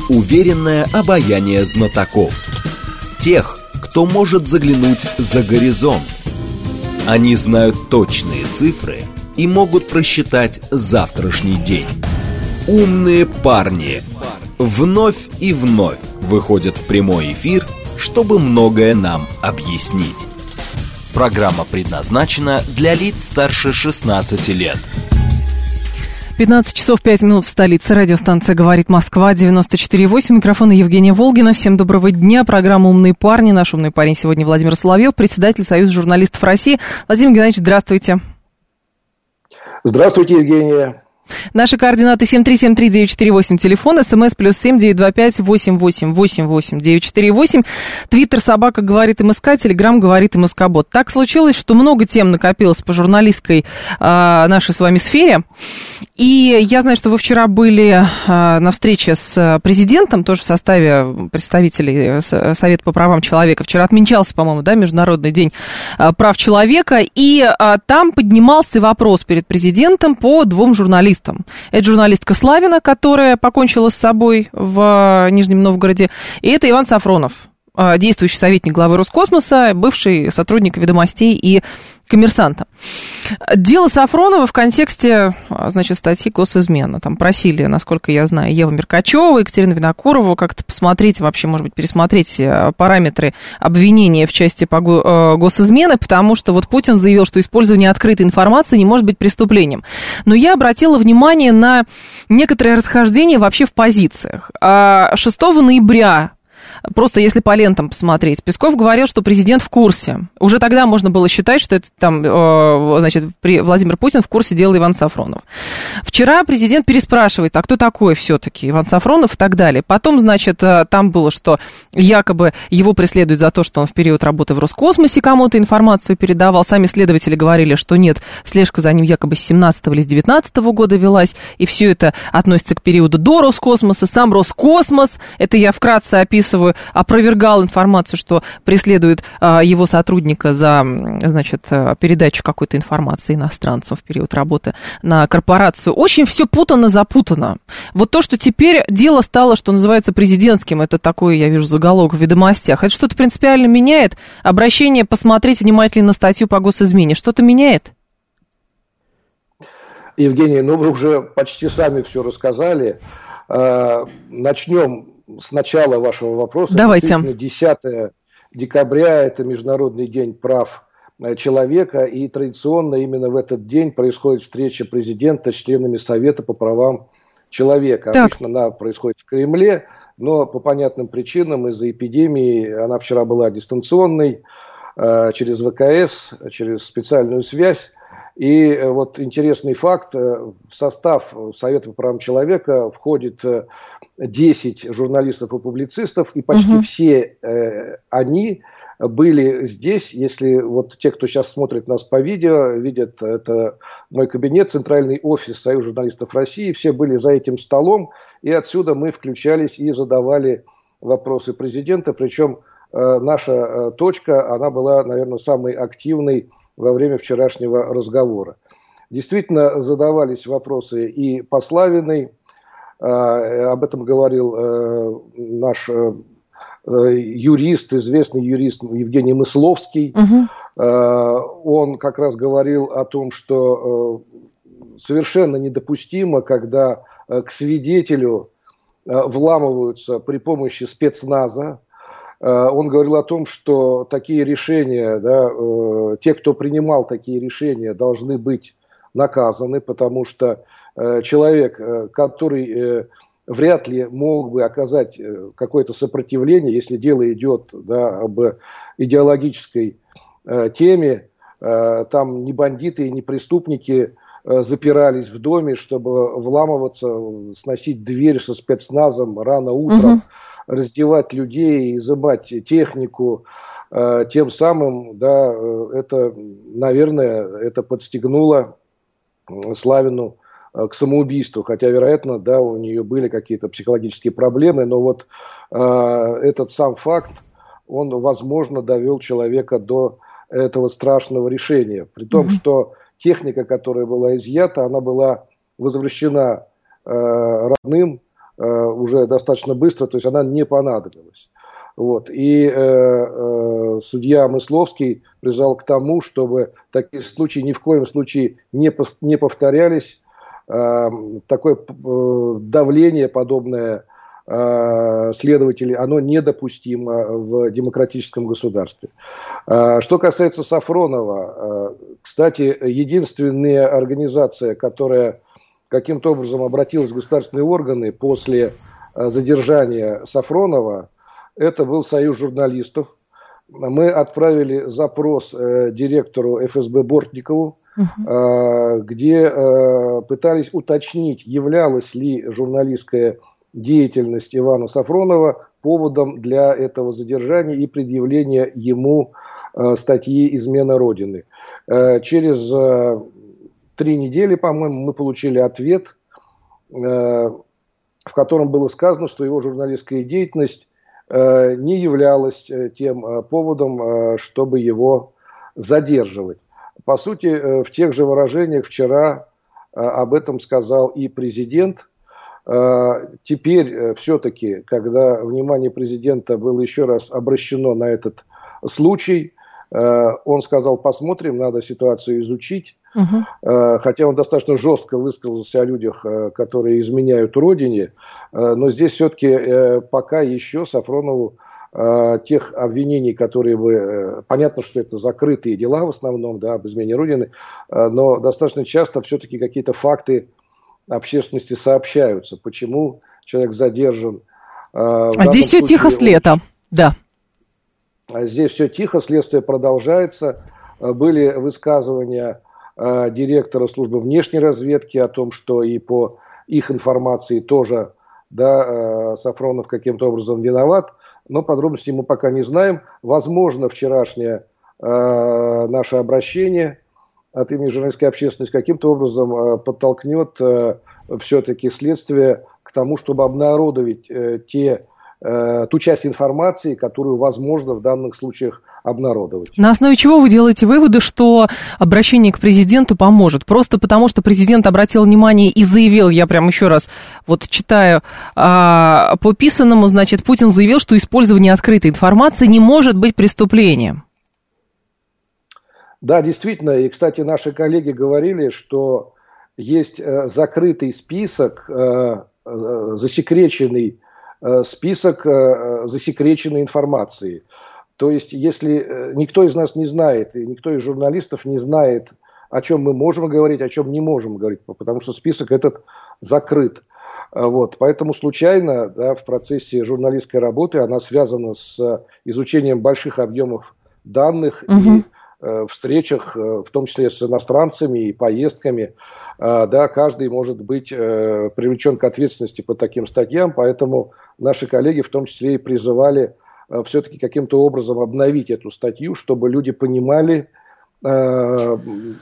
уверенное обаяние знатоков. Тех, кто может заглянуть за горизонт. Они знают точные цифры и могут просчитать завтрашний день. Умные парни вновь и вновь выходят в прямой эфир, чтобы многое нам объяснить. Программа предназначена для лиц старше 16 лет. 15 часов 5 минут в столице. Радиостанция «Говорит Москва», 94,8. Микрофон Евгения Волгина. Всем доброго дня. Программа «Умные парни». Наш умный парень сегодня Владимир Соловьев, председатель Союза журналистов России. Владимир Геннадьевич, здравствуйте. Здравствуйте, Евгения. Наши координаты 7373948, телефон, смс +7 925 8888 948, твиттер собака говорит МСК, телеграм говорит МСК-бот. Так случилось, что много тем накопилось по журналистской нашей с вами сфере, и я знаю, что вы вчера были на встрече с президентом, тоже в составе представителей Совета по правам человека. Вчера отмечался, по-моему, да, Международный день прав человека, и там поднимался вопрос перед президентом по двум журналистам. Это журналистка Славина, которая покончила с собой в Нижнем Новгороде, и это Иван Сафронов, действующий советник главы Роскосмоса, бывший сотрудник «Ведомостей» и «Коммерсанта». Дело Сафронова в контексте, значит, статьи «Госизмена». Там просили, насколько я знаю, Еву Меркачеву, Екатерину Винокурову как-то посмотреть, вообще, может быть, пересмотреть параметры обвинения в части госизмены, потому что вот Путин заявил, что использование открытой информации не может быть преступлением. Но я обратила внимание на некоторые расхождения вообще в позициях. 6 ноября, просто если по лентам посмотреть, Песков говорил, что президент в курсе. Уже тогда можно было считать, что это там, значит, Владимир Путин в курсе дела Ивана Сафронова. Вчера президент переспрашивает, а кто такой все-таки Иван Сафронов и так далее. Потом, значит, там было, что якобы его преследуют за то, что он в период работы в Роскосмосе кому-то информацию передавал. Сами следователи говорили, что нет, слежка за ним якобы с 17 или с 19 года велась, и все это относится к периоду до Роскосмоса. Сам Роскосмос, это я вкратце описываю, опровергал информацию, что преследует его сотрудника за, значит, передачу какой-то информации иностранцам в период работы на корпорацию. Очень все путано-запутано. Вот то, что теперь дело стало, что называется, президентским, это такой, я вижу, заголовок в «Ведомостях», это что-то принципиально меняет? Обращение посмотреть внимательно на статью по госизмене что-то меняет? Евгений, ну вы уже почти сами все рассказали. Начнем с начала вашего вопроса. Давайте. 10 декабря – это Международный день прав человека, и традиционно именно в этот день происходит встреча президента с членами Совета по правам человека. Так. Обычно она происходит в Кремле, но по понятным причинам из-за эпидемии она вчера была дистанционной, через ВКС, через специальную связь. И вот интересный факт, в состав Совета по правам человека входит 10 журналистов и публицистов, и почти все они были здесь. Если вот те, кто сейчас смотрит нас по видео, видят, это мой кабинет, центральный офис Союза журналистов России, все были за этим столом, и отсюда мы включались и задавали вопросы президента, причем наша точка, она была, наверное, самой активной во время вчерашнего разговора. Действительно, задавались вопросы и по Славиной, об этом говорил наш юрист, известный юрист Евгений Мысловский. Он как раз говорил о том, что совершенно недопустимо, когда к свидетелю вламываются при помощи спецназа. Он говорил о том, что такие решения, да, те, кто принимал такие решения, должны быть наказаны, потому что человек, который вряд ли мог бы оказать какое-то сопротивление, если дело идет, да, об идеологической теме, там ни бандиты, ни преступники запирались в доме, чтобы вламываться, сносить дверь со спецназом рано утром, раздевать людей, изымать технику, тем самым, да, это, наверное, это подстегнуло Славину к самоубийству, хотя, вероятно, да, у нее были какие-то психологические проблемы, но вот этот сам факт, он, возможно, довел человека до этого страшного решения, при том, что техника, которая была изъята, она была возвращена родным уже достаточно быстро, то есть она не понадобилась. Вот. И судья Мысловский призвал к тому, чтобы такие случаи ни в коем случае не повторялись. Такое давление подобное следователей, оно недопустимо в демократическом государстве. Что касается Сафронова, кстати, единственная организация, которая каким-то образом обратилась в государственные органы после задержания Сафронова, это был Союз журналистов. Мы отправили запрос директору ФСБ Бортникову, где пытались уточнить, являлась ли журналистская деятельность Ивана Сафронова поводом для этого задержания и предъявления ему статьи «Измена Родины». Через 3 недели, по-моему, мы получили ответ, в котором было сказано, что его журналистская деятельность не являлась тем поводом, чтобы его задерживать. По сути, в тех же выражениях вчера об этом сказал и президент. Теперь все-таки, когда внимание президента было еще раз обращено на этот случай, он сказал: посмотрим, надо ситуацию изучить. Хотя он достаточно жестко высказался о людях, которые изменяют родине, но здесь все-таки пока еще Сафронову тех обвинений, которые бы... Понятно, что это закрытые дела в основном, да, об измене родины, но достаточно часто все-таки какие-то факты общественности сообщаются. Почему человек задержан? Здесь все тихо с лета, да. Здесь все тихо, следствие продолжается. Были высказывания директора службы внешней разведки о том, что и по их информации тоже, да, Сафронов каким-то образом виноват, но подробностей мы пока не знаем. Возможно, вчерашнее наше обращение от имени журналистской общественности каким-то образом подтолкнет все-таки следствие к тому, чтобы обнародовать ту часть информации, которую возможно в данных случаях обнародовать. На основе чего вы делаете выводы, что обращение к президенту поможет? Просто потому, что президент обратил внимание и заявил, я прям еще раз вот читаю по писанному, значит, Путин заявил, что использование открытой информации не может быть преступлением. Да, действительно, и, кстати, наши коллеги говорили, что есть закрытый список, засекреченный список засекреченной информации. То есть, если никто из нас не знает, и никто из журналистов не знает, о чем мы можем говорить, о чем не можем говорить, потому что список этот закрыт. Вот. Поэтому случайно, да, в процессе журналистской работы она связана с изучением больших объемов данных и встречах, в том числе с иностранцами и поездками, да, каждый может быть привлечен к ответственности по таким статьям, поэтому наши коллеги в том числе и призывали все-таки каким-то образом обновить эту статью, чтобы люди понимали, да,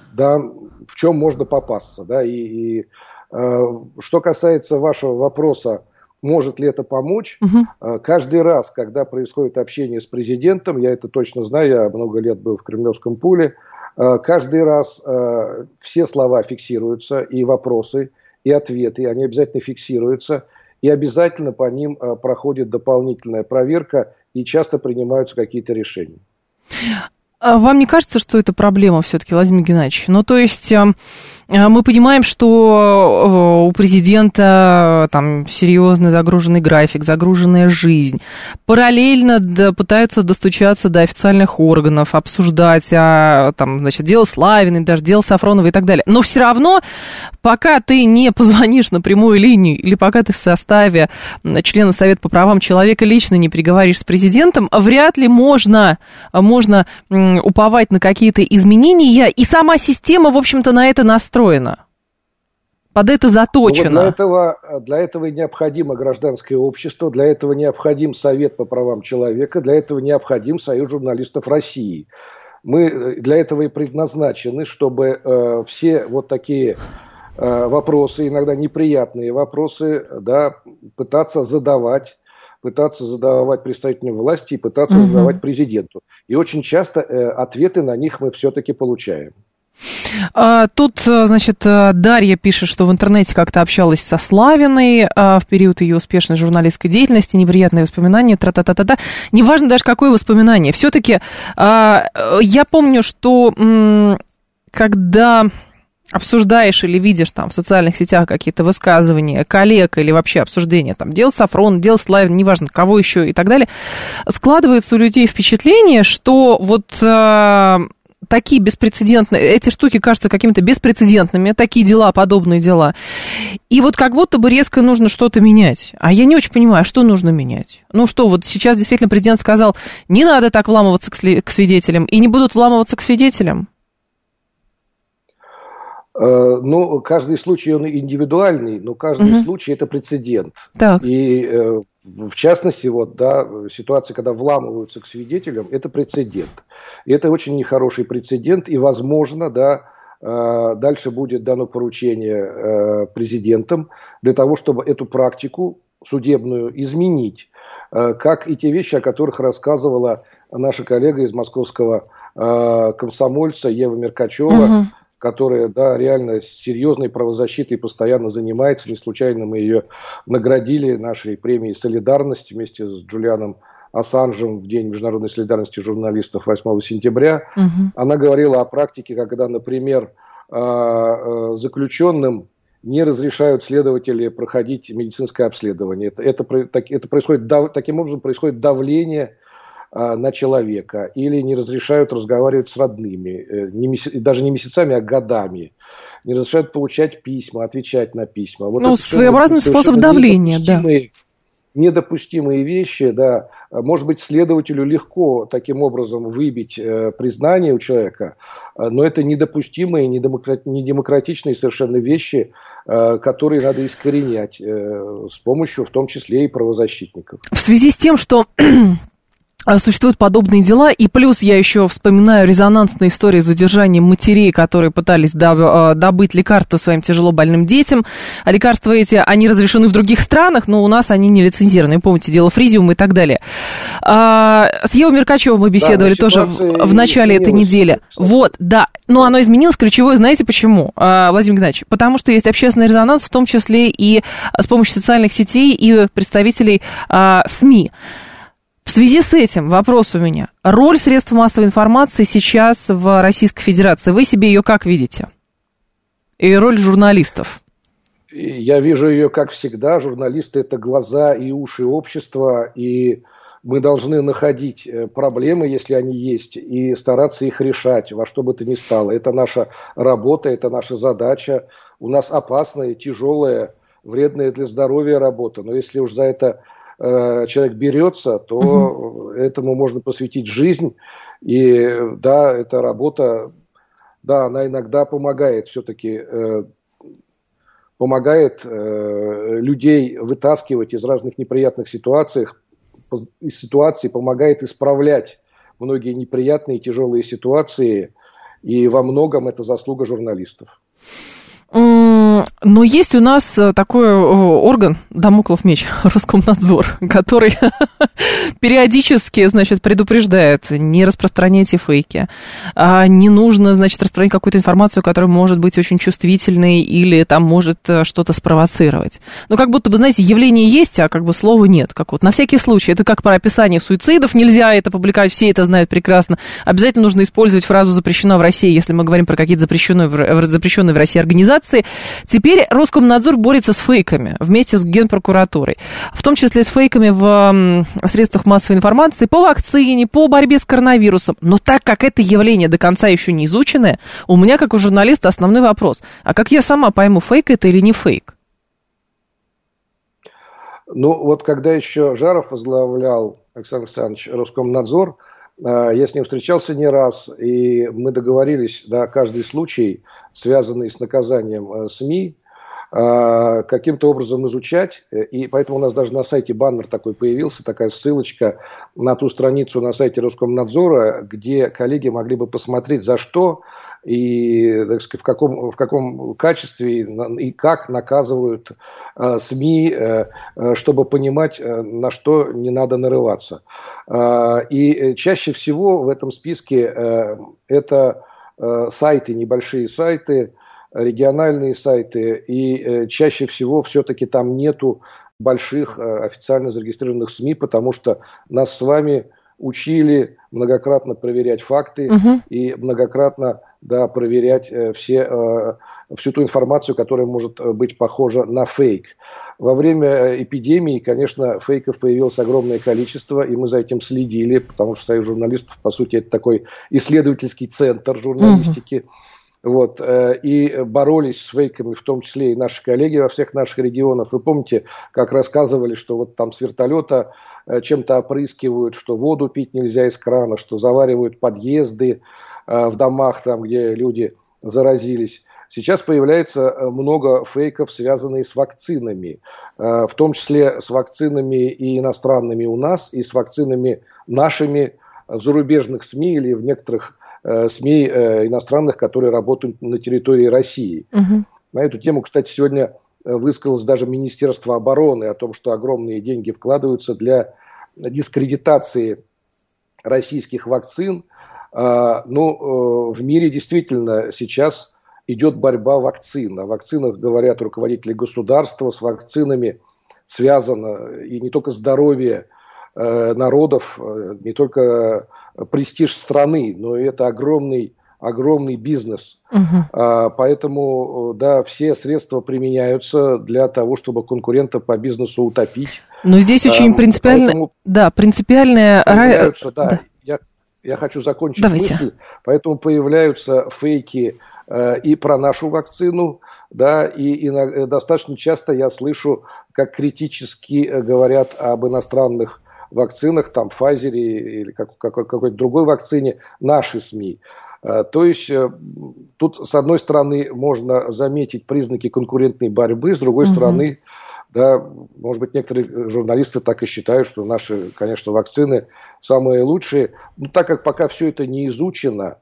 в чем можно попасться. Да, и что касается вашего вопроса, может ли это помочь, каждый раз, когда происходит общение с президентом, я это точно знаю, я много лет был в Кремлевском пуле, каждый раз все слова фиксируются, и вопросы, и ответы, они обязательно фиксируются, и обязательно по ним проходит дополнительная проверка, и часто принимаются какие-то решения. Вам не кажется, что это проблема все-таки, Владимир Геннадьевич? Ну, то есть мы понимаем, что у президента там серьезный загруженный график, загруженная жизнь. Параллельно пытаются достучаться до официальных органов, обсуждать там, значит, дело Славиной, даже дело Сафронова и так далее. Но все равно, пока ты не позвонишь на прямую линию или пока ты в составе членов Совета по правам человека лично не переговоришь с президентом, вряд ли можно уповать на какие-то изменения, и сама система, в общем-то, на это настроена, под это заточена. Вот для этого и необходимо гражданское общество, для этого необходим Совет по правам человека, для этого необходим Союз журналистов России. Мы для этого и предназначены, чтобы все вот такие вопросы, иногда неприятные вопросы, да, пытаться задавать представителям власти и пытаться задавать президенту. И очень часто ответы на них мы все-таки получаем. Тут, значит, Дарья пишет, что в интернете как-то общалась со Славиной в период ее успешной журналистской деятельности, неприятные воспоминания, тра-та-та-та-та. Неважно даже, какое воспоминание. Все-таки я помню, что когда обсуждаешь или видишь там в социальных сетях какие-то высказывания коллег или вообще обсуждения там дел Сафрона, дел Славина, неважно кого еще и так далее, складывается у людей впечатление, что вот такие беспрецедентные, эти штуки кажутся какими-то беспрецедентными, такие дела, подобные дела. И вот как будто бы резко нужно что-то менять. А я не очень понимаю, что нужно менять. Ну что, вот сейчас действительно президент сказал, не надо так вламываться к свидетелям, и не будут вламываться к свидетелям. Ну, каждый случай, он индивидуальный, но каждый случай – это прецедент. Так. И, в частности, вот, да, ситуация, когда вламываются к свидетелям, это прецедент. И это очень нехороший прецедент, и, возможно, да, дальше будет дано поручение президентам для того, чтобы эту практику судебную изменить, как и те вещи, о которых рассказывала наша коллега из московского комсомольца Ева Меркачева, которая, да, реально серьезной правозащитой постоянно занимается. Не случайно мы ее наградили нашей премией «Солидарность» вместе с Джулианом Ассанжем в День международной солидарности журналистов 8 сентября. Она говорила о практике, когда, например, заключенным не разрешают следователи проходить медицинское обследование. Это происходит, таким образом происходит давление на человека, или не разрешают разговаривать с родными, даже не месяцами, а годами, не разрешают получать письма, отвечать на письма. Вот ну, своеобразный способ давления, да. Недопустимые вещи, да. Может быть, следователю легко таким образом выбить признание у человека, но это недопустимые, недемократичные совершенно вещи, которые надо искоренять с помощью, в том числе, и правозащитников. В связи с тем, что существуют подобные дела, и плюс я еще вспоминаю резонансные истории с задержанием матерей, которые пытались добыть лекарства своим тяжело больным детям. А лекарства эти, они разрешены в других странах, но у нас они не лицензированы. Помните, дело Фризиума и так далее. С Евой Меркачевой мы беседовали тоже в начале этой недели. Вот, да. Но оно изменилось. Ключевое, знаете почему, Владимир Геннадьевич? Потому что есть общественный резонанс, в том числе и с помощью социальных сетей и представителей СМИ. В связи с этим вопрос у меня. Роль средств массовой информации сейчас в Российской Федерации. Вы себе ее как видите? И роль журналистов? Я вижу ее, как всегда. Журналисты – это глаза и уши общества, и мы должны находить проблемы, если они есть, и стараться их решать во что бы то ни стало. Это наша работа, это наша задача. У нас опасная, тяжелая, вредная для здоровья работа. Но если уж за это человек берется, то этому можно посвятить жизнь. И да, эта работа, да, она иногда помогает все-таки, помогает людей вытаскивать из разных неприятных ситуаций, помогает исправлять многие неприятные и тяжелые ситуации. И во многом это заслуга журналистов. Но есть у нас такой орган, дамоклов меч, Роскомнадзор, который периодически, значит, предупреждает, не распространяйте фейки, не нужно, значит, распространять какую-то информацию, которая может быть очень чувствительной или там может что-то спровоцировать. Ну, как будто бы, знаете, явление есть, а как бы слова нет. Как вот на всякий случай. Это как про описание суицидов. Нельзя это публиковать, все это знают прекрасно. Обязательно нужно использовать фразу «запрещено в России», если мы говорим про какие-то запрещенные в России организации. Теперь Роскомнадзор борется с фейками вместе с Генпрокуратурой, в том числе с фейками в средствах массовой информации по вакцине, по борьбе с коронавирусом. Но так как это явление до конца еще не изученное, у меня, как у журналиста, основной вопрос. А как я сама пойму, фейк это или не фейк? Ну, вот когда еще Жаров возглавлял, Александр Александрович, Роскомнадзор, я с ним встречался не раз, и мы договорились, да, каждый случай, связанный с наказанием СМИ, каким-то образом изучать, и поэтому у нас даже на сайте баннер такой появился, такая ссылочка на ту страницу на сайте Роскомнадзора, где коллеги могли бы посмотреть, за что и, так сказать, в каком качестве и как наказывают СМИ, чтобы понимать, на что не надо нарываться. И чаще всего в этом списке это сайты, небольшие сайты, региональные сайты, и чаще всего все-таки там нету больших официально зарегистрированных СМИ, потому что нас с вами учили многократно проверять факты и многократно проверять всю ту информацию, которая может быть похожа на фейк. Во время эпидемии, конечно, фейков появилось огромное количество, и мы за этим следили, потому что Союз журналистов, по сути, это такой исследовательский центр журналистики. Вот, и боролись с фейками, в том числе и наши коллеги во всех наших регионах. Вы помните, как рассказывали, что вот там с вертолета чем-то опрыскивают, что воду пить нельзя из крана, что заваривают подъезды в домах, там, где люди заразились. Сейчас появляется много фейков, связанных с вакцинами, в том числе с вакцинами и иностранными у нас, и с вакцинами нашими в зарубежных СМИ или в некоторых СМИ иностранных, которые работают на территории России. На эту тему, кстати, сегодня высказалось даже Министерство обороны о том, что огромные деньги вкладываются для дискредитации российских вакцин. Но в мире действительно сейчас идет борьба вакцин. О вакцинах говорят руководители государства, с вакцинами связано и не только здоровье народов, не только престиж страны, но и это огромный бизнес. Поэтому, все средства применяются для того, чтобы конкурента по бизнесу утопить. Но здесь очень принципиально, принципиальная... Я хочу закончить мысль. Поэтому появляются фейки и про нашу вакцину, и достаточно часто я слышу, как критически говорят об иностранных вакцинах, там, Pfizer или какой-то другой вакцине, наши СМИ. То есть тут, с одной стороны, можно заметить признаки конкурентной борьбы, с другой стороны, может быть, некоторые журналисты так и считают, что наши, конечно, вакцины самые лучшие. Но так как пока все это не изучено,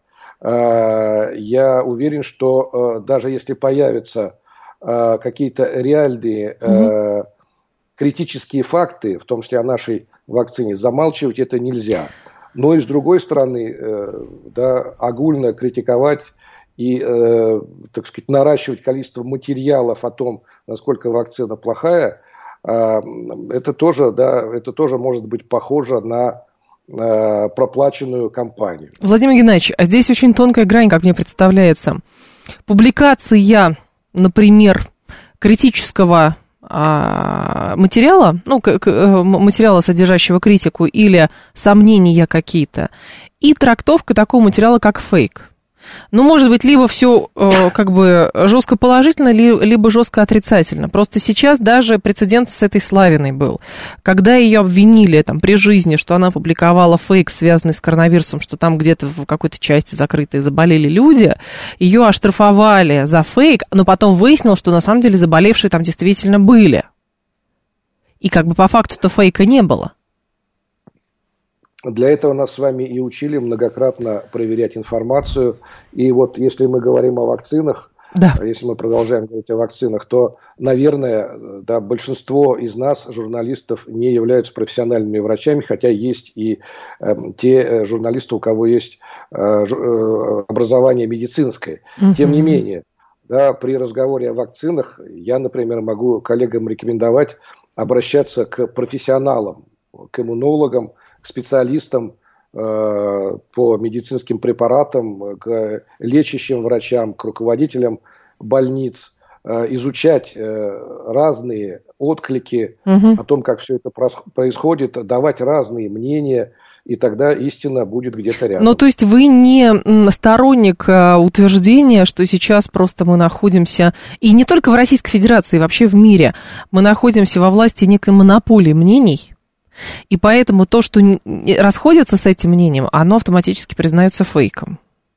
я уверен, что даже если появятся какие-то реальные критические факты, в том числе о нашей вакцине, замалчивать это нельзя. Но и с другой стороны, огульно критиковать и, так сказать, наращивать количество материалов о том, насколько вакцина плохая, это тоже может быть похоже на проплаченную кампанию. Владимир Геннадьевич, а здесь очень тонкая грань, как мне представляется. Публикация, например, критического материала, материала, содержащего критику или сомнения какие-то, и трактовка такого материала, как фейк. Может быть, либо все жестко положительно, либо жестко отрицательно. Просто сейчас даже прецедент с этой Славиной был. Когда ее обвинили при жизни, что она публиковала фейк, связанный с коронавирусом, что там где-то в какой-то части закрытой заболели люди, ее оштрафовали за фейк, но потом выяснилось, что на самом деле заболевшие там действительно были. И по факту-то фейка не было. Для этого нас с вами и учили многократно проверять информацию. И вот если мы говорим о вакцинах, если мы продолжаем говорить о вакцинах, то, наверное, большинство из нас, журналистов, не являются профессиональными врачами, хотя есть и те журналисты, у кого есть образование медицинское. Тем не менее, при разговоре о вакцинах я, например, могу коллегам рекомендовать обращаться к профессионалам, к иммунологам, к специалистам по медицинским препаратам, к лечащим врачам, к руководителям больниц, изучать разные отклики о том, как все это происходит, давать разные мнения, и тогда истина будет где-то рядом. То есть вы не сторонник утверждения, что сейчас просто мы находимся, и не только в Российской Федерации, вообще в мире, мы находимся во власти некой монополии мнений? И поэтому то, что расходится с этим мнением, оно автоматически признается фейком.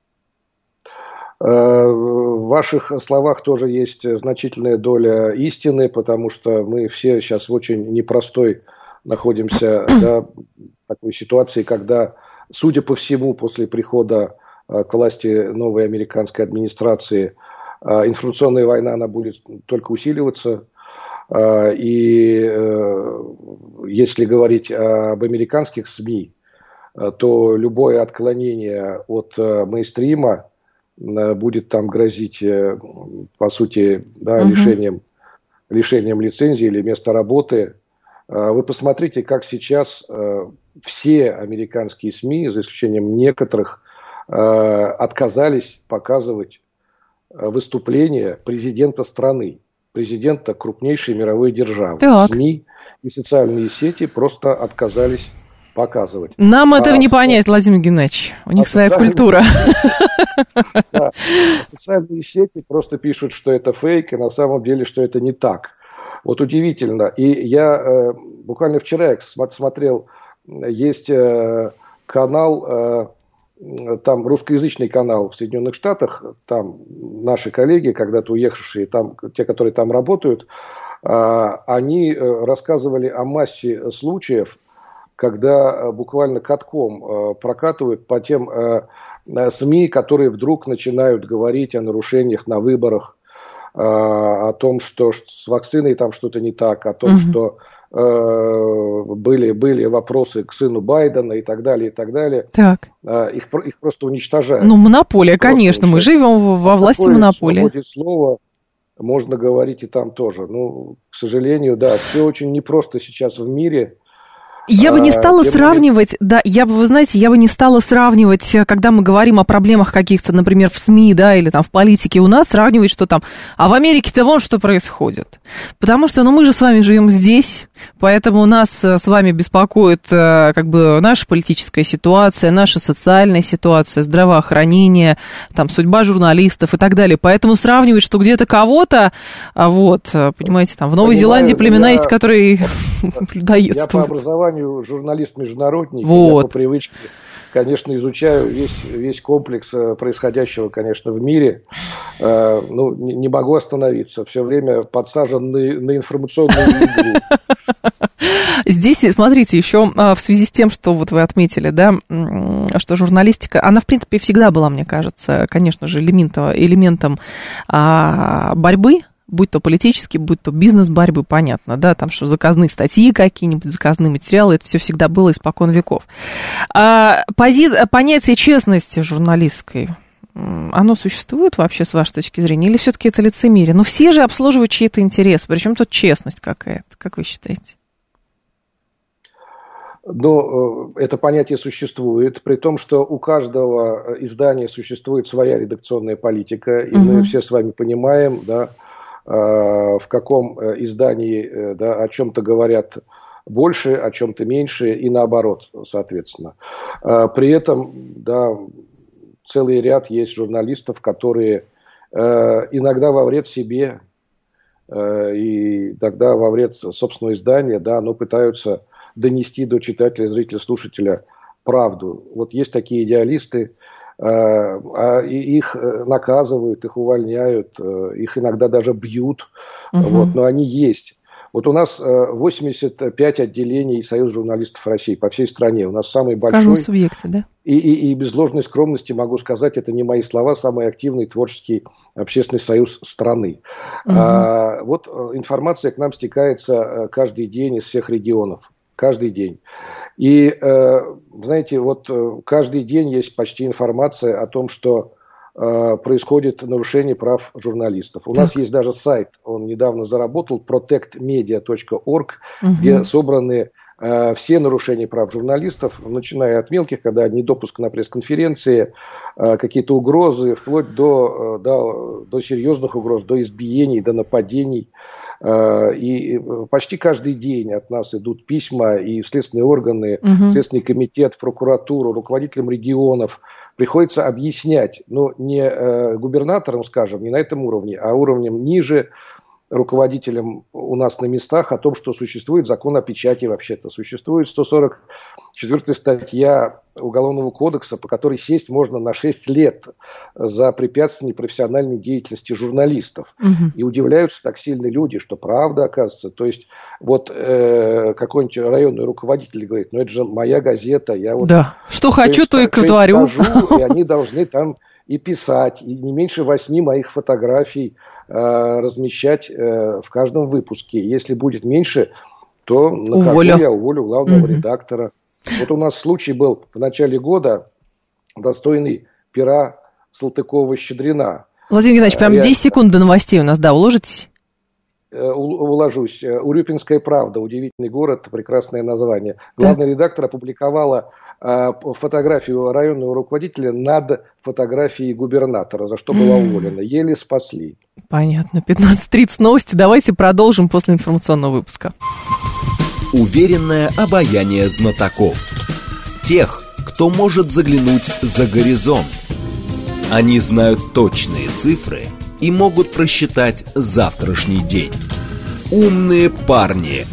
В ваших словах тоже есть значительная доля истины, потому что мы все сейчас в очень непростой находимся такой ситуации, когда, судя по всему, после прихода к власти новой американской администрации, информационная война, она будет только усиливаться. И если говорить об американских СМИ, то любое отклонение от мейнстрима будет там грозить, по сути, да, лишением лицензии или места работы. Вы посмотрите, как сейчас все американские СМИ, за исключением некоторых, отказались показывать выступления президента страны, президента крупнейшей мировой державы. Так. СМИ и социальные сети просто отказались показывать. Нам этого не понять, Владимир Геннадьевич. У них своя культура. Социальные сети просто пишут, что это фейк, и на самом деле, что это не так. Вот удивительно. И я буквально вчера смотрел, есть канал, там русскоязычный канал в Соединенных Штатах, там наши коллеги, когда-то уехавшие, там, те, которые там работают, они рассказывали о массе случаев, когда буквально катком прокатывают по тем СМИ, которые вдруг начинают говорить о нарушениях на выборах, о том, что с вакциной там что-то не так, о том, что были вопросы к сыну Байдена и так далее, и так далее. Так. Их просто уничтожают. Ну, монополия, конечно, мы живем во власти монополии. В свободе слова можно говорить и там тоже. Ну, к сожалению, да, все очень непросто сейчас в мире. Я бы не стала сравнивать, да, вы знаете, я бы не стала сравнивать, когда мы говорим о проблемах каких-то, например, в СМИ, да, или там в политике у нас, сравнивать, что там, а в Америке-то вон что происходит. Потому что, мы же с вами живем здесь, поэтому нас с вами беспокоит, как бы, наша политическая ситуация, наша социальная ситуация, здравоохранение, там, судьба журналистов и так далее. Поэтому сравнивать, что где-то кого-то, понимаете, там, в Новой Зеландии племена есть, которые людоедствуют. Я по образованию журналист-международник, я по привычке, конечно, изучаю весь комплекс происходящего, конечно, в мире. Не могу остановиться. Все время подсажен на информационную иглу. Здесь, смотрите, еще в связи с тем, что вот вы отметили, да, что журналистика, она, в принципе, всегда была, мне кажется, конечно же, элементом борьбы, будь то политический, будь то бизнес-борьбы, понятно, да, там что заказные статьи какие-нибудь, заказные материалы, это все всегда было испокон веков. Понятие честности журналистской, оно существует вообще с вашей точки зрения, или все-таки это лицемерие? Но все же обслуживают чьи-то интересы, причем тут честность какая-то, как вы считаете? Но это понятие существует, при том, что у каждого издания существует своя редакционная политика, и мы все с вами понимаем, да, в каком издании, да, о чем-то говорят больше, о чем-то меньше и наоборот, соответственно. При этом, да, целый ряд есть журналистов, которые иногда во вред себе и тогда во вред собственного издания, да, но пытаются донести до читателя, зрителя, слушателя правду. Вот есть такие идеалисты, их наказывают, их увольняют, их иногда даже бьют, но они есть. Вот у нас 85 отделений Союза журналистов России по всей стране. У нас самый большой. В каждом субъекте, да? И без ложной скромности могу сказать, это не мои слова, самый активный творческий общественный союз страны. Вот информация к нам стекается каждый день из всех регионов. Каждый день. И, знаете, вот каждый день есть почти информация о том, что происходит нарушение прав журналистов. У нас есть даже сайт, он недавно заработал, protectmedia.org, где собраны все нарушения прав журналистов, начиная от мелких, когда недопуск на пресс-конференции, какие-то угрозы, вплоть до серьезных угроз, до избиений, до нападений. И почти каждый день от нас идут письма, и в следственные органы, Следственный комитет, в прокуратуру, руководителям регионов приходится объяснять, но не губернаторам, скажем, не на этом уровне, а уровнем ниже, руководителям у нас на местах, о том, что существует закон о печати вообще-то. Существует 144-я статья Уголовного кодекса, по которой сесть можно на 6 лет за препятствие профессиональной деятельности журналистов. И удивляются так сильно люди, что правда, оказывается. То есть вот какой-нибудь районный руководитель говорит, это же моя газета. Я вот что хочу, то и говорю. И они должны там и писать, и не меньше 8 моих фотографий размещать в каждом выпуске. Если будет меньше, то я уволю главного редактора. Вот у нас случай был в начале года, достойный пера Салтыкова-Щедрина. Владимир Геннадьевич, прям 10 секунд до новостей у нас, да, уложитесь? Уложусь. Урюпинская правда, удивительный город, прекрасное название. Главный редактор опубликовала фотографию районного руководителя над фотографией губернатора, за что была уволена. Еле спасли. Понятно. 15:30 новости. Давайте продолжим после информационного выпуска. Уверенное обаяние знатоков. Тех, кто может заглянуть за горизонт. Они знают точные цифры и могут просчитать завтрашний день. Умные парни.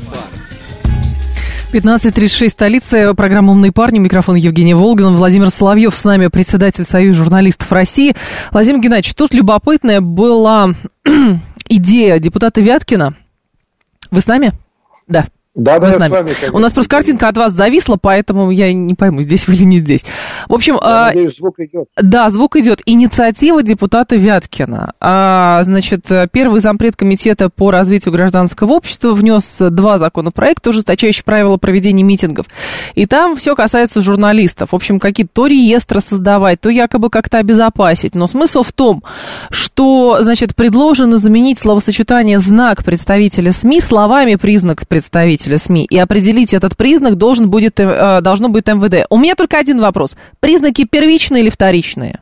15:36, столица, программа «Умные парни», микрофон Евгения Волгина, Владимир Соловьев с нами, председатель Союза журналистов России. Владимир Геннадьевич, тут любопытная была идея депутата Вяткина. Вы с нами? Да. Да, я с вами. У нас просто картинка от вас зависла, поэтому я не пойму, здесь вы или не здесь. В общем, я надеюсь, звук идет. Да, звук идет. Инициатива депутата Вяткина. Значит, первый зампред комитета по развитию гражданского общества внес 2 законопроекта, ужесточающие правила проведения митингов. И там все касается журналистов. В общем, какие-то то реестры создавать, то якобы как-то обезопасить. Но смысл в том, что, значит, предложено заменить словосочетание «знак представителя СМИ» словами «признак представителя СМИ», и определить этот признак должно будет МВД. У меня только один вопрос. Признаки первичные или вторичные?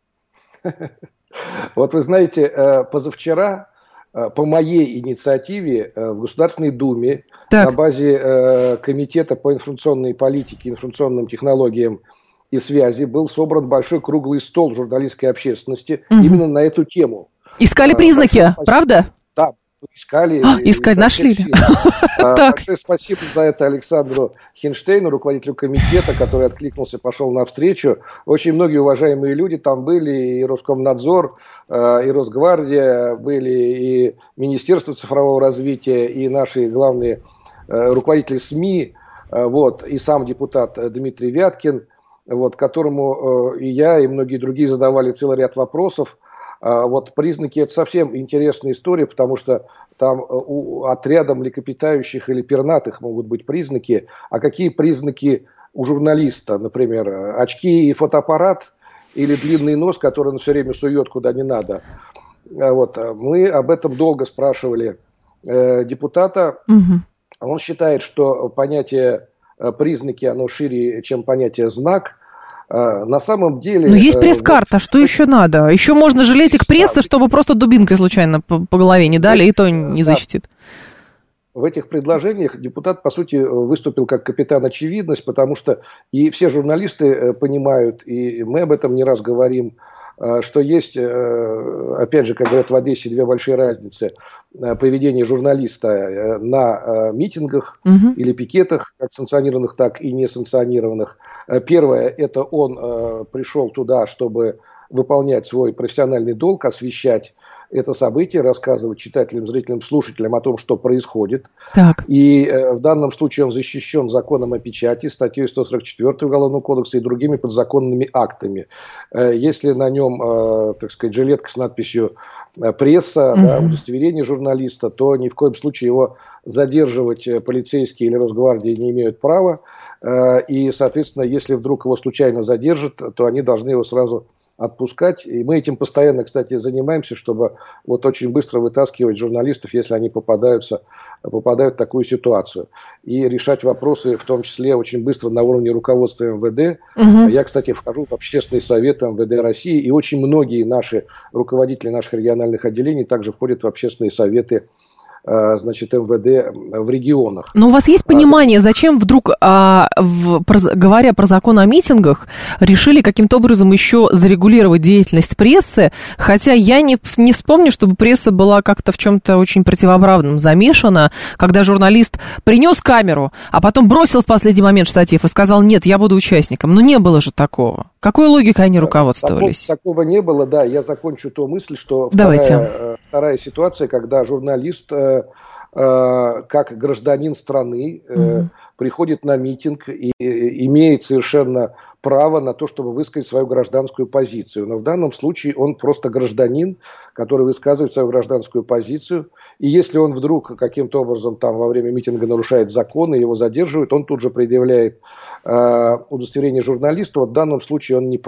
Вот вы знаете, позавчера по моей инициативе в Государственной Думе на базе Комитета по информационной политике, информационным технологиям и связи был собран большой круглый стол журналистской общественности именно на эту тему. Искали признаки, правда? Да. Искали, нашли. Большое спасибо за это Александру Хинштейну, руководителю комитета, который откликнулся, пошел навстречу. Очень многие уважаемые люди там были, и Роскомнадзор, и Росгвардия, были и Министерство цифрового развития, и наши главные руководители СМИ, и сам депутат Дмитрий Вяткин, которому и я, и многие другие задавали целый ряд вопросов. Признаки – это совсем интересная история, потому что там отряда млекопитающих или пернатых могут быть признаки. А какие признаки у журналиста? Например, очки и фотоаппарат или длинный нос, который он все время сует куда не надо. Мы об этом долго спрашивали депутата. Он считает, что понятие признаки, оно шире, чем понятие знак. На самом деле... Но есть пресс-карта, что еще надо? Еще можно жалеть их пресса, чтобы просто дубинкой случайно по голове не дали, и то не защитит. В этих предложениях депутат, по сути, выступил как капитан очевидность, потому что и все журналисты понимают, и мы об этом не раз говорим, что есть, опять же, как говорят в Одессе, 2 большие разницы. Поведение журналиста на митингах или пикетах, как санкционированных, так и несанкционированных. Первое, это он пришел туда, чтобы выполнять свой профессиональный долг, освещать это событие, рассказывать читателям, зрителям, слушателям о том, что происходит. Так. И в данном случае он защищен законом о печати, статьей 144 Уголовного кодекса и другими подзаконными актами. Если на нем, так сказать, жилетка с надписью «пресса», удостоверение журналиста, то ни в коем случае его задерживать полицейские или Росгвардии не имеют права. И, соответственно, если вдруг его случайно задержат, то они должны его сразу отпускать. И мы этим постоянно, кстати, занимаемся, чтобы очень быстро вытаскивать журналистов, если они попадают в такую ситуацию. И решать вопросы, в том числе, очень быстро на уровне руководства МВД. Я, кстати, вхожу в общественный совет МВД России, и очень многие наши руководители наших региональных отделений также входят в общественные советы МВД в регионах. Но у вас есть понимание, зачем вдруг, говоря про закон о митингах, решили каким-то образом еще зарегулировать деятельность прессы, хотя я не вспомню, чтобы пресса была как-то в чем-то очень противоправном замешана, когда журналист принес камеру, а потом бросил в последний момент штатив и сказал: нет, я буду участником. Но не было же такого. Какой логикой они руководствовались? Такого не было, да. Я закончу ту мысль, что вторая ситуация, когда журналист как гражданин страны приходит на митинг и имеет совершенно право на то, чтобы высказать свою гражданскую позицию. Но в данном случае он просто гражданин, который высказывает свою гражданскую позицию. И если он вдруг каким-то образом там во время митинга нарушает законы, его задерживают, он тут же предъявляет удостоверение журналиста. В данном случае он не прав.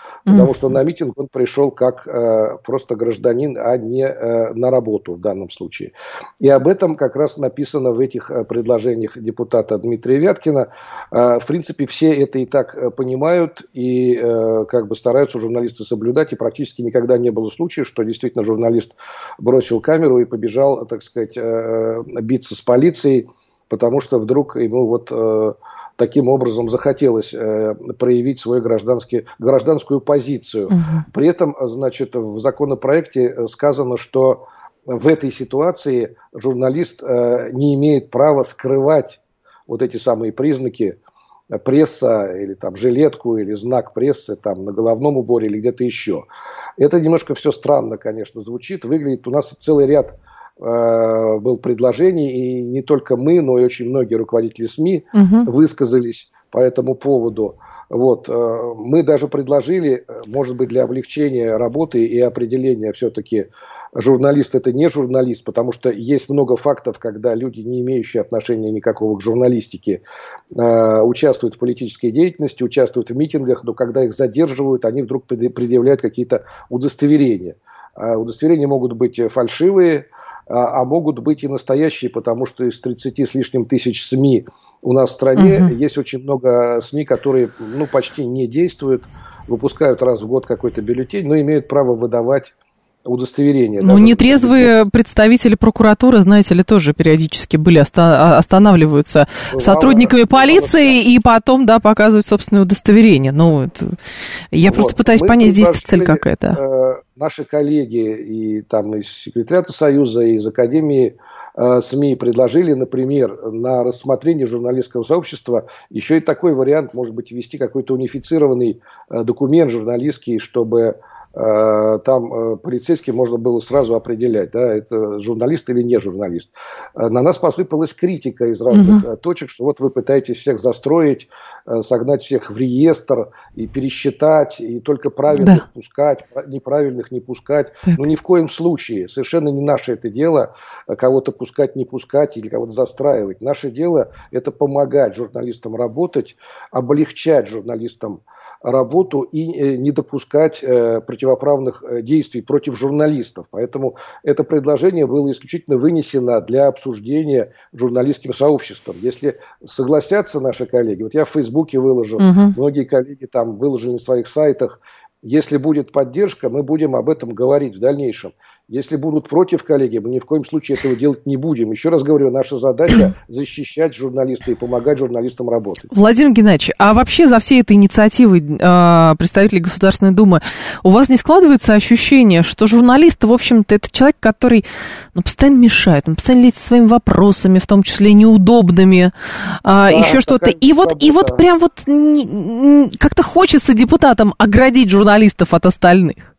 потому что на митинг он пришел как просто гражданин, а не на работу в данном случае. И об этом как раз написано в этих предложениях депутата Дмитрия Вяткина. В принципе, все это и так понимают и как бы стараются журналисты соблюдать, и практически никогда не было случая, что действительно журналист бросил камеру и побежал, так сказать, биться с полицией, потому что вдруг ему вот таким образом захотелось проявить свою гражданскую позицию. При этом, значит, в законопроекте сказано, что в этой ситуации журналист не имеет права скрывать вот эти самые признаки, пресса или там жилетку или знак прессы там на головном уборе или где-то еще. Это немножко все странно, конечно, звучит, выглядит. У нас целый ряд был предложений, и не только мы, но и очень многие руководители СМИ высказались по этому поводу. Вот. Мы даже предложили, может быть, для облегчения работы и определения все-таки журналист это не журналист, потому что есть много фактов, когда люди, не имеющие отношения никакого к журналистике, участвуют в политической деятельности, участвуют в митингах, но когда их задерживают, они вдруг предъявляют какие-то удостоверения. Удостоверения могут быть фальшивые, а могут быть и настоящие, потому что из 30 с лишним тысяч СМИ у нас в стране есть очень много СМИ, которые почти не действуют, выпускают раз в год какой-то бюллетень, но имеют право выдавать удостоверения. Нетрезвые представители прокуратуры, знаете ли, тоже периодически останавливаются сотрудниками полиции и потом, показывают собственное удостоверение. Я просто пытаюсь понять, здесь цель какая-то. Наши коллеги и там из секретариата Союза, и из Академии СМИ предложили, например, на рассмотрение журналистского сообщества еще и такой вариант, может быть, ввести какой-то унифицированный документ журналистский, чтобы там полицейским можно было сразу определять, это журналист или не журналист. На нас посыпалась критика из разных точек, что вот вы пытаетесь всех застроить, согнать всех в реестр и пересчитать, и только правильных пускать, неправильных не пускать. Но ни в коем случае, совершенно не наше это дело кого-то пускать, не пускать или кого-то застраивать. Наше дело это помогать журналистам работать, облегчать журналистам работу и не допускать противоправных действий против журналистов. Поэтому это предложение было исключительно вынесено для обсуждения журналистским сообществом. Если согласятся наши коллеги, вот я в Фейсбуке выложил, многие коллеги там выложили на своих сайтах, если будет поддержка, мы будем об этом говорить в дальнейшем. Если будут против коллеги, мы ни в коем случае этого делать не будем. Еще раз говорю, наша задача защищать журналиста и помогать журналистам работать. Владимир Геннадьевич, а вообще за всей этой инициативой представителей Государственной Думы у вас не складывается ощущение, что журналист, в общем-то, это человек, который постоянно мешает, он постоянно лезет со своими вопросами, в том числе неудобными, еще что-то. И вот прям как-то хочется депутатам оградить журналистов от остальных.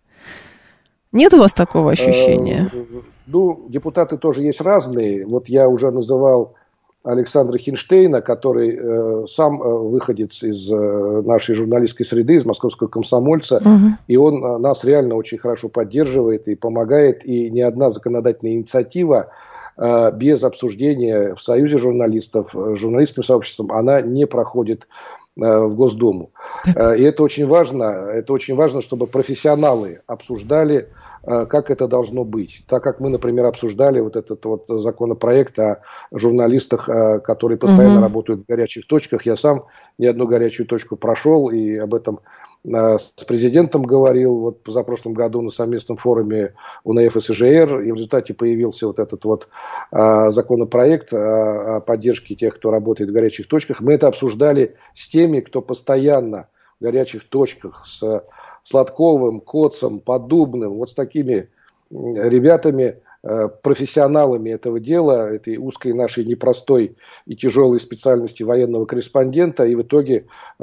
Нет у вас такого ощущения? Депутаты тоже есть разные. Вот я уже называл Александра Хинштейна, который сам выходец из нашей журналистской среды, из московского комсомольца, и он нас реально очень хорошо поддерживает и помогает, и ни одна законодательная инициатива без обсуждения в Союзе журналистов, журналистским сообществом, она не проходит в Госдуму. И это очень важно, чтобы профессионалы обсуждали, как это должно быть. Так как мы, например, обсуждали вот этот вот законопроект о журналистах, которые постоянно работают в горячих точках. Я сам ни одну горячую точку прошел и об этом с президентом говорил вот позапрошлом году на совместном форуме УНФ и СЖР, и в результате появился вот этот вот законопроект о поддержке тех, кто работает в горячих точках. Мы это обсуждали с теми, кто постоянно в горячих точках, с Сладковым, Коцем, Поддубным, вот с такими ребятами, профессионалами этого дела, этой узкой нашей непростой и тяжелой специальности военного корреспондента, и в итоге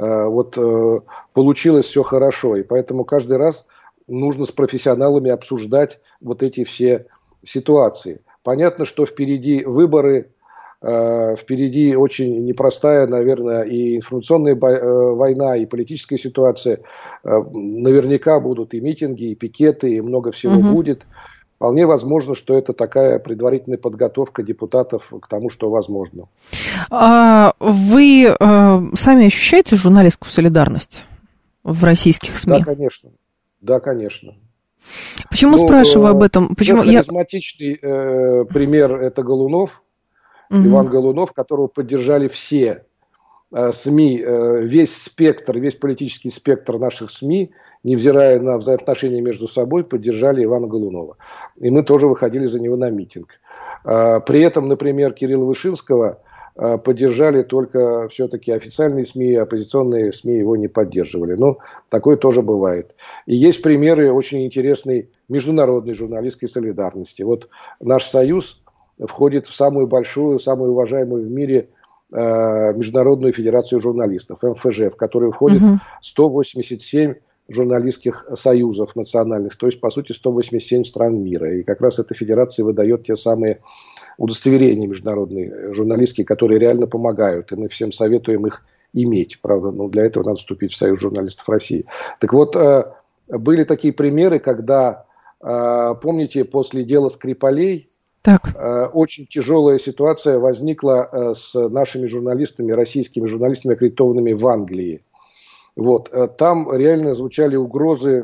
получилось все хорошо. И поэтому каждый раз нужно с профессионалами обсуждать вот эти все ситуации. Понятно, что впереди выборы, впереди очень непростая, наверное, и информационная война, и политическая ситуация. Наверняка будут и митинги, и пикеты, и много всего будет. Вполне возможно, что это такая предварительная подготовка депутатов к тому, что возможно. Вы сами ощущаете журналистскую солидарность? в российских СМИ? Да, конечно. Да, конечно. Почему спрашиваю об этом? Почему харизматичный пример – это Голунов, Иван Голунов, которого поддержали все СМИ, весь политический спектр наших СМИ, невзирая на взаимоотношения между собой, поддержали Ивана Голунова. И мы тоже выходили за него на митинг. При этом, например, Кирилла Вышинского поддержали только все-таки официальные СМИ, оппозиционные СМИ его не поддерживали. Но такое тоже бывает. И есть примеры очень интересной международной журналистской солидарности. Вот наш союз входит в самую большую, самую уважаемую в мире Международную федерацию журналистов, МФЖ, в которую входит 187 журналистских союзов национальных, то есть, по сути, 187 стран мира. И как раз эта федерация выдает те самые удостоверения международные, журналистские, которые реально помогают. И мы всем советуем их иметь. Правда, но для этого надо вступить в Союз журналистов России. Так вот, были такие примеры, когда, помните, после дела Скрипалей, очень тяжелая ситуация возникла с нашими журналистами, российскими журналистами, аккредитованными в Англии. Вот. Там реально звучали угрозы,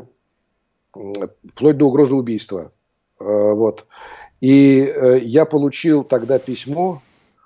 вплоть до угрозы убийства. Вот. И я получил тогда письмо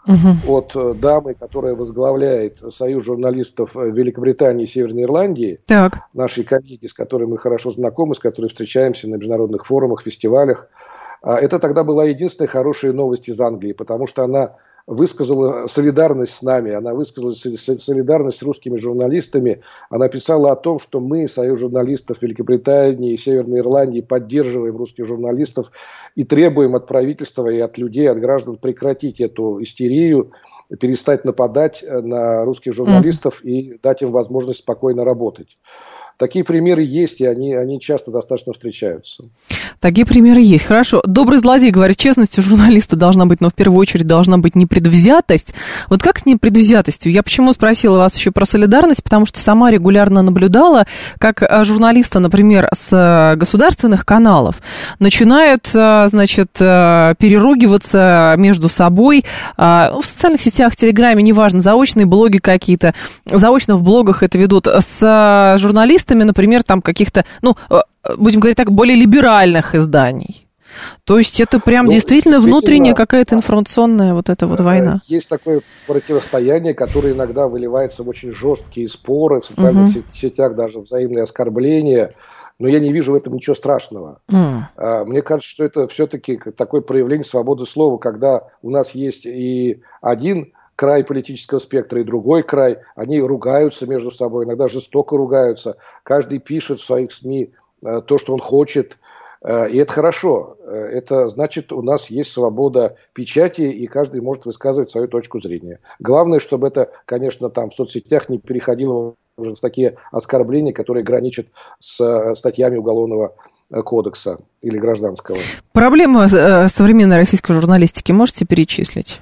от дамы, которая возглавляет Союз журналистов Великобритании и Северной Ирландии, нашей коллеги, с которой мы хорошо знакомы, с которой встречаемся на международных форумах, фестивалях. Это тогда была единственная хорошая новость из Англии, потому что она высказала солидарность с нами, она высказала солидарность с русскими журналистами, она писала о том, что мы, Союз журналистов Великобритании и Северной Ирландии, поддерживаем русских журналистов и требуем от правительства и от людей, от граждан прекратить эту истерию, перестать нападать на русских журналистов и дать им возможность спокойно работать. Такие примеры есть, и они часто достаточно встречаются. Такие примеры есть. Хорошо. Добрый злодей говорит, честность у журналиста должна быть, но в первую очередь должна быть непредвзятость. Вот как с непредвзятостью? Я почему спросила вас еще про солидарность, потому что сама регулярно наблюдала, как журналисты, например, с государственных каналов начинают, значит, переругиваться между собой в социальных сетях, в Телеграме, неважно, заочные блоги какие-то, заочно в блогах это ведут, с журналистами, например, там каких-то, будем говорить так, более либеральных изданий. То есть это прям действительно внутренняя какая-то информационная вот эта вот война. Есть такое противостояние, которое иногда выливается в очень жесткие споры в социальных сетях, даже взаимные оскорбления. Но я не вижу в этом ничего страшного. Мне кажется, что это все-таки такое проявление свободы слова, когда у нас есть и один край политического спектра и другой край, они ругаются между собой, иногда жестоко ругаются. Каждый пишет в своих СМИ то, что он хочет, и это хорошо. Это значит, у нас есть свобода печати, и каждый может высказывать свою точку зрения. Главное, чтобы это, конечно, там в соцсетях не переходило уже в такие оскорбления, которые граничат с статьями Уголовного кодекса или Гражданского. Проблемы современной российской журналистики можете перечислить?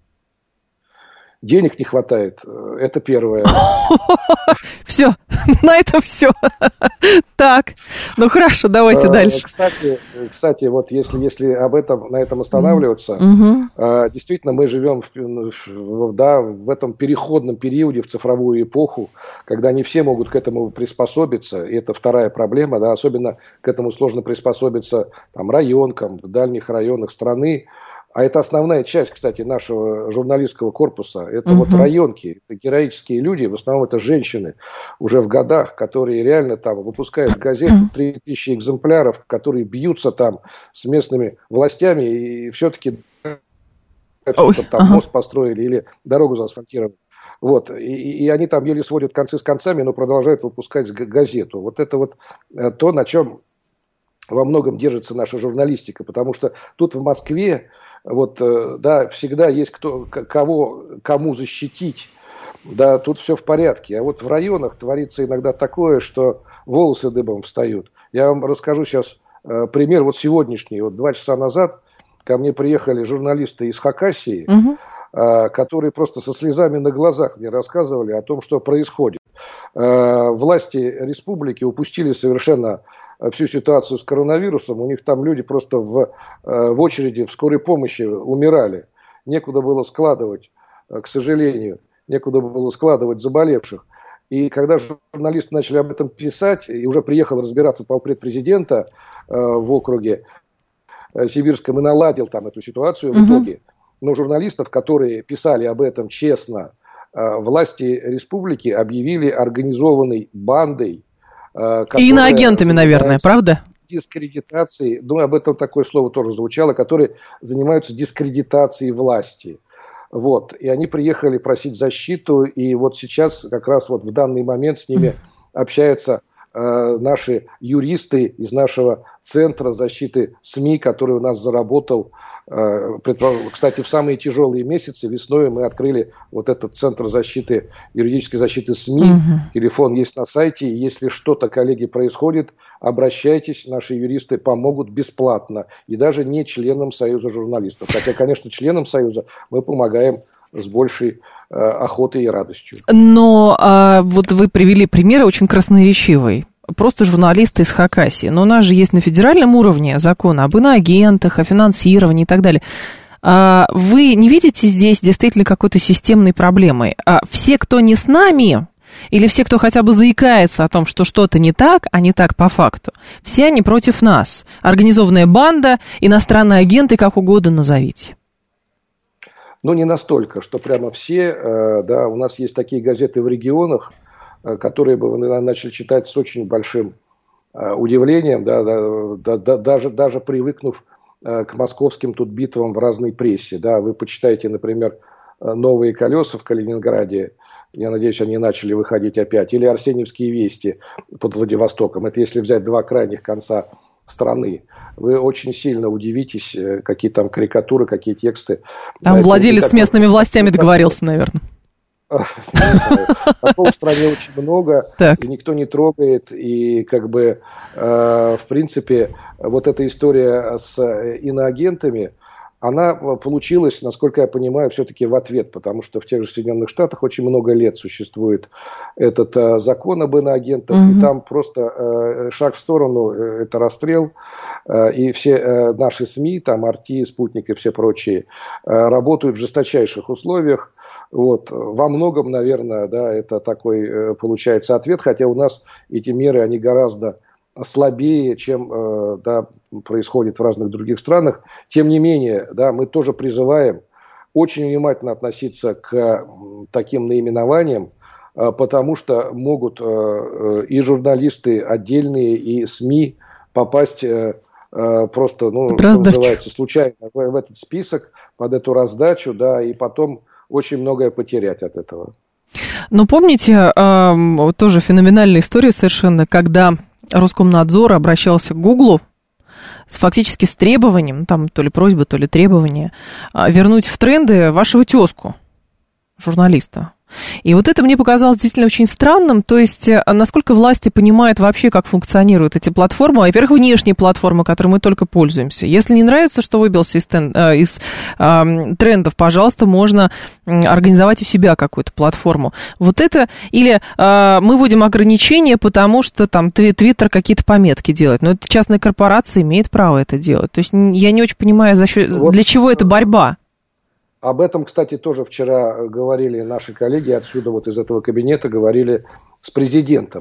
Денег не хватает, это первое. Все, на этом все. Так, ну хорошо, давайте дальше. Кстати, вот если на этом останавливаться, действительно мы живем в этом переходном периоде, в цифровую эпоху, когда не все могут к этому приспособиться, и это вторая проблема, да, особенно к этому сложно приспособиться там, районкам, в дальних районах страны. А это основная часть, кстати, нашего журналистского корпуса. Это вот районки, это героические люди, в основном это женщины уже в годах, которые реально там выпускают газеты, 3000 экземпляров, которые бьются там с местными властями и все-таки там мост построили или дорогу заасфальтировали. Вот. И они там еле сводят концы с концами, но продолжают выпускать газету. Вот это вот то, на чем во многом держится наша журналистика, потому что тут в Москве вот, да, всегда есть кому защитить, да, тут все в порядке. А вот в районах творится иногда такое, что волосы дыбом встают. Я вам расскажу сейчас пример вот сегодняшний. Вот 2 часа назад ко мне приехали журналисты из Хакасии, которые просто со слезами на глазах мне рассказывали о том, что происходит. Власти республики упустили совершенно всю ситуацию с коронавирусом, у них там люди просто в очереди в скорой помощи умирали. Некуда было складывать, к сожалению, некуда было складывать заболевших. И когда журналисты начали об этом писать, и уже приехал разбираться полпред президента в округе Сибирском и наладил там эту ситуацию в итоге. Но журналистов, которые писали об этом честно, власти республики объявили организованной бандой. И иноагентами, наверное, правда? Дискредитацией, ну, об этом такое слово тоже звучало, которые занимаются дискредитацией власти. Вот. И они приехали просить защиту, и вот сейчас как раз вот в данный момент с ними общаются наши юристы из нашего Центра защиты СМИ, который у нас заработал. Кстати, в самые тяжелые месяцы весной мы открыли вот этот Центр защиты, юридической защиты СМИ. Телефон есть на сайте. Если что-то, коллеги, происходит, обращайтесь, наши юристы помогут бесплатно. И даже не членам Союза журналистов. Хотя, конечно, членам Союза мы помогаем с большей охотой и радостью. Но вот вы привели примеры очень красноречивый. Просто журналисты из Хакасии. Но у нас же есть на федеральном уровне закон об иноагентах, о финансировании и так далее. Вы не видите здесь действительно какой-то системной проблемы? Все, кто не с нами, или все, кто хотя бы заикается о том, что что-то не так, а не так по факту, все они против нас. Организованная банда, иностранные агенты, как угодно назовите. Ну, не настолько, что прямо все. Да, у нас есть такие газеты в регионах, которые бы вы начали читать с очень большим удивлением, даже привыкнув к московским тут битвам в разной прессе. Да. Вы почитаете, например, «Новые колеса» в Калининграде, я надеюсь, они начали выходить опять, или «Арсеньевские вести» под Владивостоком. Это если взять два крайних конца страны. Вы очень сильно удивитесь, какие там карикатуры, какие тексты. Там владелец с местными властями договорился, наверное. Такого в стране очень много, и никто не трогает, и как бы, в принципе, вот эта история с иноагентами, она получилась, насколько я понимаю, все-таки в ответ, потому что в тех же Соединенных Штатах очень много лет существует этот закон об иноагентах, и там просто шаг в сторону, это расстрел, и все наши СМИ, там RT, Спутник и все прочие, работают в жесточайших условиях. Вот. Во многом, наверное, да, это такой получается ответ, хотя у нас эти меры, они гораздо слабее, чем да, происходит в разных других странах. Тем не менее, да, мы тоже призываем очень внимательно относиться к таким наименованиям, потому что могут и журналисты отдельные, и СМИ попасть просто, ну, что называется, случайно в этот список, под эту раздачу, да, и потом очень многое потерять от этого. Но помните, тоже феноменальная история совершенно, когда Роскомнадзор обращался к Гуглу фактически с требованием, там то ли просьба, то ли требование, вернуть в тренды вашего тезку, журналиста. И вот это мне показалось действительно очень странным, то есть насколько власти понимают вообще, как функционируют эти платформы, во-первых, внешние платформы, которыми мы только пользуемся. Если не нравится, что выбился из трендов, пожалуйста, можно организовать у себя какую-то платформу. Вот это, или мы вводим ограничения, потому что там Твиттер какие-то пометки делает, но это частная корпорация имеет право это делать. То есть я не очень понимаю, для чего эта борьба. Об этом, кстати, тоже вчера говорили наши коллеги, отсюда вот из этого кабинета говорили с президентом.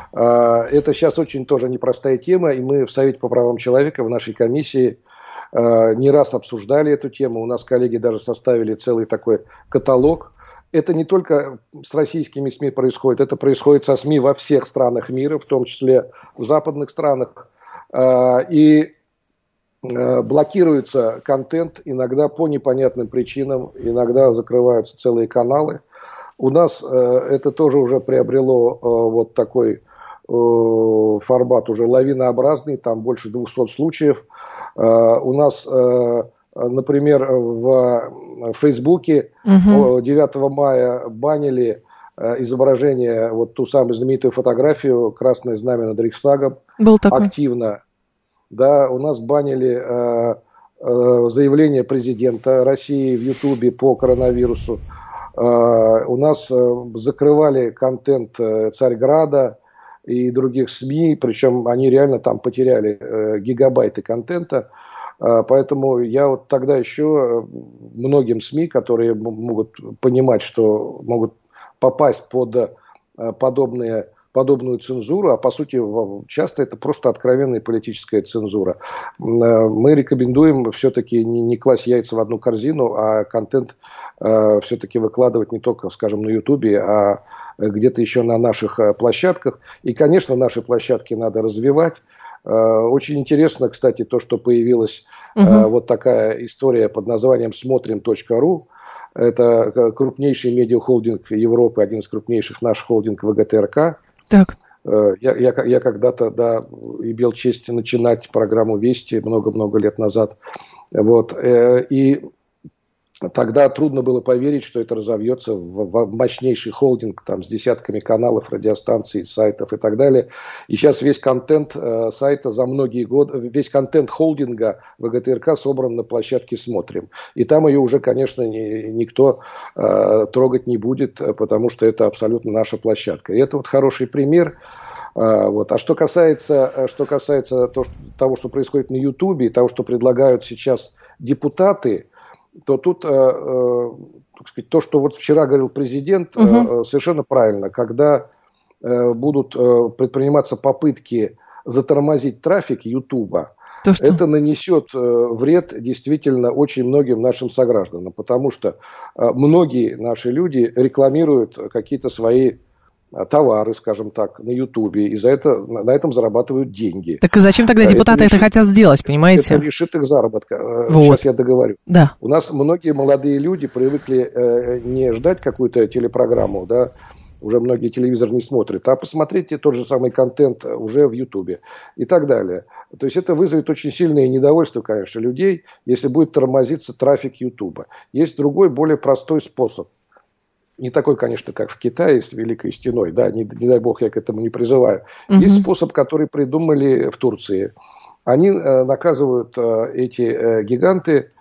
Это сейчас очень тоже непростая тема, и мы в Совете по правам человека, в нашей комиссии не раз обсуждали эту тему. У нас коллеги даже составили целый такой каталог. Это не только с российскими СМИ происходит, это происходит со СМИ во всех странах мира, в том числе в западных странах. И блокируется контент, иногда по непонятным причинам, иногда закрываются целые каналы. У нас это тоже уже приобрело вот такой формат уже лавинообразный, там больше 200 случаев. У нас, например, в Фейсбуке 9 мая банили изображение, вот ту самую знаменитую фотографию, красное знамя над Рейхстагом, активно. Да, у нас банили заявление президента России в Ютубе по коронавирусу. У нас закрывали контент Царьграда и других СМИ, причем они реально там потеряли гигабайты контента. Поэтому я вот тогда еще многим СМИ, которые могут понимать, что могут попасть под подобную цензуру, а по сути часто это просто откровенная политическая цензура. Мы рекомендуем все-таки не класть яйца в одну корзину, а контент все-таки выкладывать не только, скажем, на Ютубе, а где-то еще на наших площадках. И, конечно, наши площадки надо развивать. Очень интересно, кстати, то, что появилась вот такая история под названием «Смотрим.ру». Это крупнейший медиахолдинг Европы, один из крупнейших наш холдинг ВГТРК. Так. Я когда-то имел честь начинать программу «Вести» много-много лет назад. Вот. И тогда трудно было поверить, что это разовьется в мощнейший холдинг там, с десятками каналов, радиостанций, сайтов и так далее. И сейчас весь контент сайта за многие годы, весь контент холдинга ВГТРК собран на площадке «Смотрим». И там ее уже, конечно, никто трогать не будет, потому что это абсолютно наша площадка. И это вот хороший пример. Вот. А что касается того, что происходит на Ютубе, и того, что предлагают сейчас депутаты, то тут, так сказать, то, что вот вчера говорил президент, совершенно правильно. Когда будут предприниматься попытки затормозить трафик Ютуба, это нанесет вред действительно очень многим нашим согражданам, потому что многие наши люди рекламируют какие-то свои товары, скажем так, на Ютубе, и на этом зарабатывают деньги. Так и зачем тогда депутаты это хотят сделать, понимаете? Это лишит их заработка. Вот. Сейчас я договорю. Да. У нас многие молодые люди привыкли не ждать какую-то телепрограмму, да, уже многие телевизор не смотрят, а посмотрите тот же самый контент уже в Ютубе и так далее. То есть это вызовет очень сильное недовольство, конечно, людей, если будет тормозиться трафик Ютуба. Есть другой, более простой способ. Не такой, конечно, как в Китае с Великой Стеной, да, не дай бог, я к этому не призываю. Есть способ, который придумали в Турции. Они наказывают эти гиганты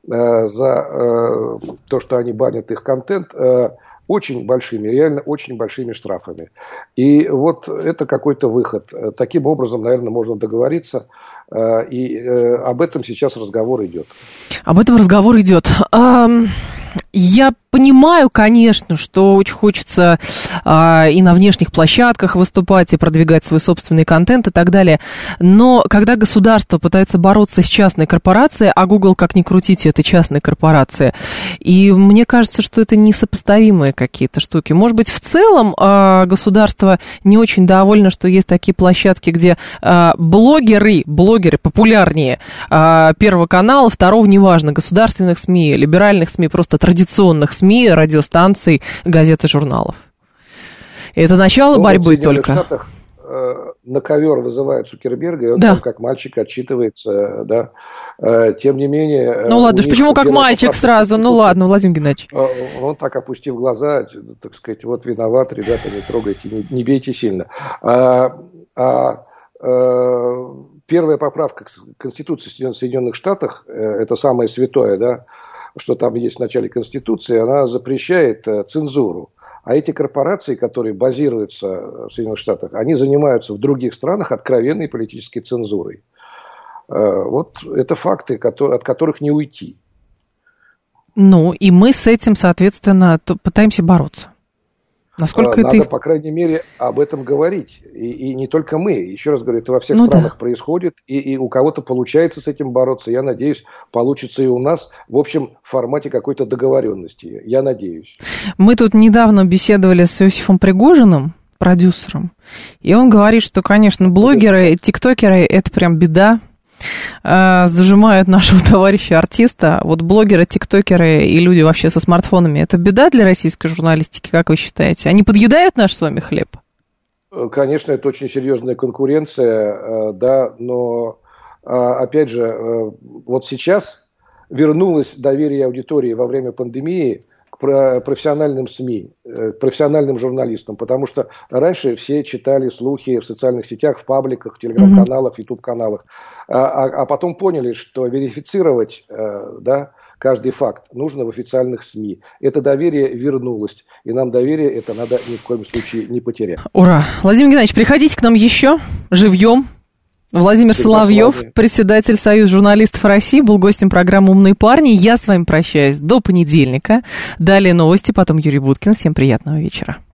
за то, что они банят их контент, очень большими, реально очень большими штрафами. И вот это какой-то выход. Таким образом, наверное, можно договориться. И об этом сейчас разговор идет. Об этом разговор идет. Я понимаю, конечно, что очень хочется и на внешних площадках выступать, и продвигать свой собственный контент и так далее. Но когда государство пытается бороться с частной корпорацией, а Google, как ни крутите, это частная корпорация, и мне кажется, что это несопоставимые какие-то штуки. Может быть, в целом государство не очень довольно, что есть такие площадки, где блогеры популярнее Первого канала, Второго, неважно, государственных СМИ, либеральных СМИ, просто традиционных СМИ, радиостанций, газет и журналов. Это начало борьбы только. В Штатах на ковер вызывают Цукерберга, и он там как мальчик отчитывается, да. Тем не менее... Ну ладно, почему как мальчик сразу? Ну ладно, Владимир Геннадьевич. Он так, опустив глаза, так сказать, вот виноват, ребята, не трогайте, не бейте сильно. Первая поправка к Конституции Соединенных Штатов, это самое святое, да, что там есть в начале Конституции, она запрещает цензуру. А эти корпорации, которые базируются в Соединенных Штатах, они занимаются в других странах откровенной политической цензурой. Вот это факты, от которых не уйти. Ну, и мы с этим, соответственно, пытаемся бороться. Насколько надо, по крайней мере, об этом говорить. И не только мы. Еще раз говорю, это во всех странах происходит. И у кого-то получается с этим бороться. Я надеюсь, получится и у нас. В общем, в формате какой-то договоренности. Я надеюсь. Мы тут недавно беседовали с Иосифом Пригожиным, продюсером. И он говорит, что, конечно, блогеры, тиктокеры – это прям беда. Зажимают нашего товарища-артиста. Вот блогеры, тиктокеры и люди вообще со смартфонами – это беда для российской журналистики, как вы считаете? Они подъедают наш с вами хлеб? Конечно, это очень серьезная конкуренция, да, но, опять же, вот сейчас вернулось доверие аудитории во время пандемии к профессиональным СМИ, к профессиональным журналистам, потому что раньше все читали слухи в социальных сетях, в пабликах, в телеграм-каналах, ютуб-каналах, а потом поняли, что верифицировать, да, каждый факт нужно в официальных СМИ. Это доверие вернулось, и нам доверие это надо ни в коем случае не потерять. Ура! Владимир Геннадьевич, приходите к нам еще, живьем. Владимир Соловьев, председатель Союза журналистов России, был гостем программы «Умные парни». Я с вами прощаюсь до понедельника. Далее новости, потом Юрий Буткин. Всем приятного вечера.